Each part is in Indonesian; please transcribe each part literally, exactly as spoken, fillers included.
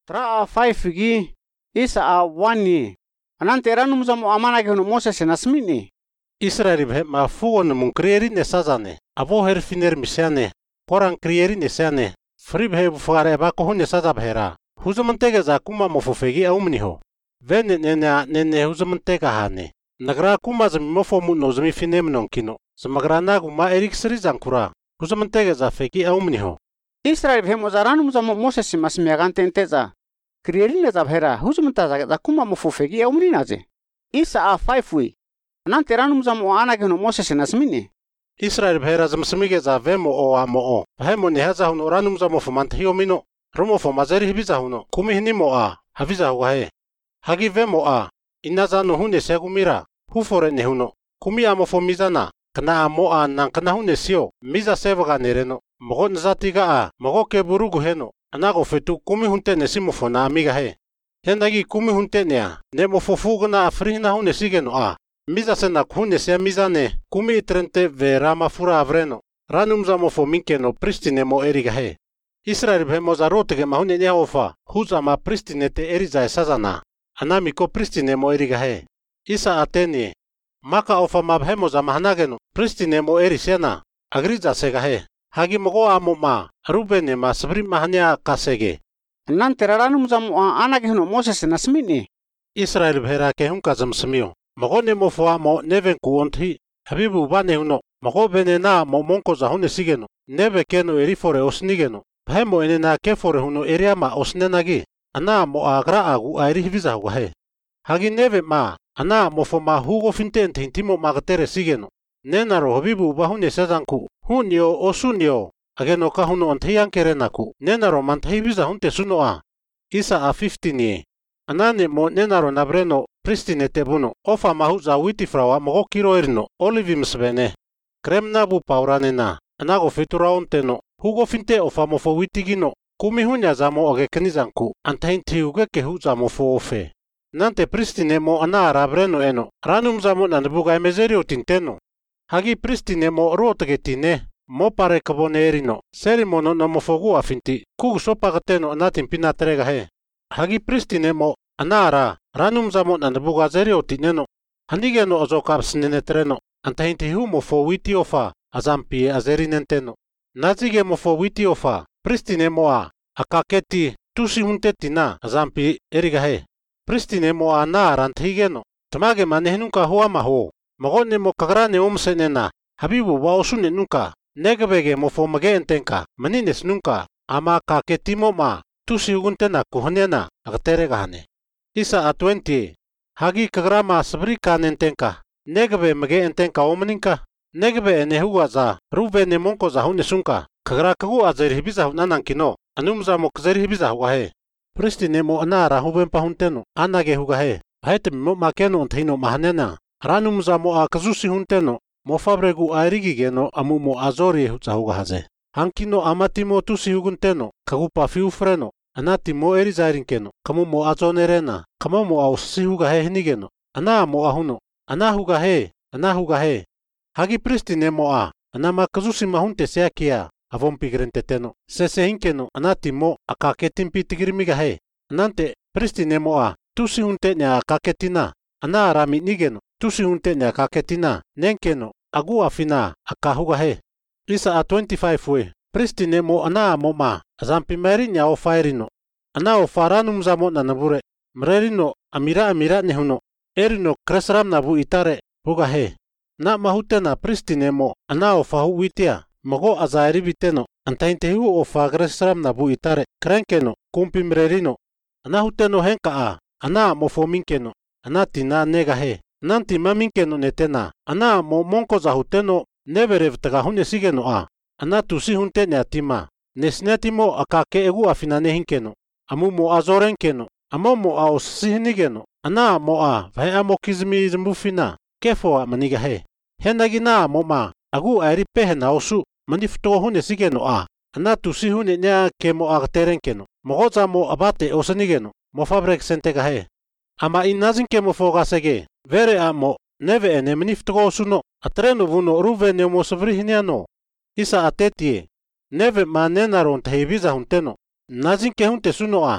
Tra a five gi isa a one anante ranum zamo amana ke no Moses nasmini. Israel be ma fuon mun krieri ne sazane. Avo her finer misane. Koran krieri ne sane. Frib he fare ba ko ne saza bhera. Huzamantega za kuma mo fofegi aumniho. Vene ne ne ne huzamantega hane. Nagra kuma zami mo fomu no zami finem non kino. Zamagra nagu ma erik sri zankura. Huzamantega za feki aumniho. Israel be mo zaranum zamo Moses masmiagante enteza. Krierine za bhera huzamanta za kuma mo fofegi aumninaze. Isa a five we. Anante ranum zamo ana ke no Moses nasmini. Israel bhera zamsmige za vemo o amo o. Hemo ne haza huno ranum zamo fomantio mino. Romo fo mazeri hibiza huno. Kumi hinimo a. Haviza huahe. Hagi vemo a. Inaza no hune segumira. Hufore ne huno. Kumi amo fo mizana. Kana amo a nan kana hune sio. Miza sevaga nereno. Mogo nzatiga a. Mogo ke burugu heno. Anago fetu kumi hunte ne simo fo na amiga he. Hendagi kumi hunte nea. Ne mo fo fugna afrina hune sigeno a. Miza sena hune sea mizane. Kumi itrente ve rama fura avreno. Ranum zamo fo minkeno pristine mo eriga he. Israel be mozarote ke mahune ne ofa. Huza ma pristine te eriza e sazana. Anami ko pristine mo eriga he. Isa ateni. Maka ofa mabhemo za mahanageno. Pristine mo eri sena. Agriza sega he. Hagi mogo amo ma. Rubene ma sabri mahania kasege. Nante ranum zamo ana ke no Moses nasmini. Israel bhera ke hunka zamsmio. Mogo ne mo fo amo neven ku onthi. Habibu bane huno. Mogo bene na mo monko za hune sigeno. Neve keno erifore osnigeno. Hemo ene na kefore huno eria ma osnenagi. Ana mo agra agu airi hiviza huwa he. Hagi neve ma. Ana mo fo ma hugo fintente intimo magatere sigeno. Nenaro habibu bahune sazanku. Hunio osunio. Ageno ka huno antiyan kerenaku. Nenaro mantahiviza hunte suno a. Isa a fifteen ye. Anane mo nenaro nabreno pristine tebuno. Ofa mahuza witifrawa mogo kiro erino. Olivim svene. Kremnabu pauranena. Anago fituraonteno. Hugo finte ofa mo fo witigino. Kumi hunya zamo age kenizanku. Antahinti uge ke hu zamo fo ofe. Nante pristine mo ana arabreno eno. Ranum zamo nanbuga emezerio tinteno. Hagi pristine mo rotage tine. Mo pare kabone erino. Serimono na mo fogu afinti. Kugu sopagateno anatin pinatrega he. Hagi pristine mo anara. Ranum zamo nanbuga zerio tineno. Handigeno ozokapsnene treno. Antahinti hu mo fo witi ofa. Azampi azerinenteno. Nazige mo fo witi ofa. Pristine mo a. Akaketi. Tusi hunteti na. Azampi eriga he. Pristine mo a na aranthigeno. Tamage manehnunka huwa maho. Magone mo kagrane umsene na. Habibu wa osune nunka. Negabege mo fo mage entenka. Manines nunka. Ama kaketi mo ma. Tusi huguntena kuhonena. Agaterega hane. Isa a twenty. Hagi kagrama sabri kanentenka. Negabe mage entenka omaninka. Negbe ene huwa za. Rube ne monko za hune sunka. Kagra kagu azeri hibiza hunanan kino. Anumza mo kazeri hibiza huwa he. Pristine mo anara huben pahunteno. Anage huga he. Haite mo makeno ontino mahanena. Ranumza mo a kazusi hunteno. Mo fabregu airigi geno amu mo azori huza huga haze. Hankino amati mo tusi hugunteno. Kagupa fiufreno. Anati mo erizarinkeno. Kamu mo azonerena. Kamu mo ausi huga he hinigeno. Ana mo ahuno. Ana huga he. Ana huga he. Hagi pristine mo a. Anama kazusi mahunte sea kia. Avon pigrenteteno. Sese hinkeno. Anati mo akaketin pitigirimiga he. Anante pristine mo a. Tusi hunte ne akaketina. Ana arami nigeno. Tusi hunte ne akaketina. Nenkeno. Agu afina. Akahuga he. Isa a twenty-five we. Pristine mo ana mo ma. Azampi meri nya o fairino. Ana o faranum zamo nanabure. Mrerino amira amira nehuno. Erino kresram nabu itare. Huga he. Na mahutena pristine mo. Ana o fahu witia. Mago azairi biteno. Antaintehu o fagresram nabu itare. Krenkeno. Kumpi mrerino. Ana huteno henka a. Ana mo fo minkeno. Ana tina nega he. Nanti ma minkeno netena. Ana mo monko za huteno. Neverev taga hune sigeno a. Ana tusi hunte ne atima. Nesnetimo akake egu afinane hinkeno. Amu mo azorenkeno. Amo mo a osihinigeno. Ana mo a. Vahe amo kizmi zmbufina. Kefo a maniga he. Henagina mo ma. Agu airi pehe na osu. Manifto hune sigeno a. Ana tusi hune nea kemo agterenkeno. Mogoza mo abate osanigeno. Mo fabrek sentega he. Ama inazin kemo fogasege. Vere a mo. Neve ene manifto osuno. Atreno vuno ruve ne mo savrihiniano. Isa atetie. Neve ma nenaron tehibiza hunteno. Nazin ke hunte suno a.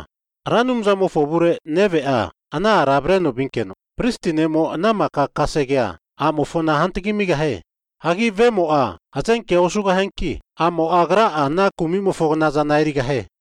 Ranum za mofo bure neve a, ana arabreno binkeno. Pristine mo nama ka kasegea, a mofo na hantigimiga he. Hagi vemo a, azenke osuga henki, a mo agra a na kumi mofo na zanairiga he.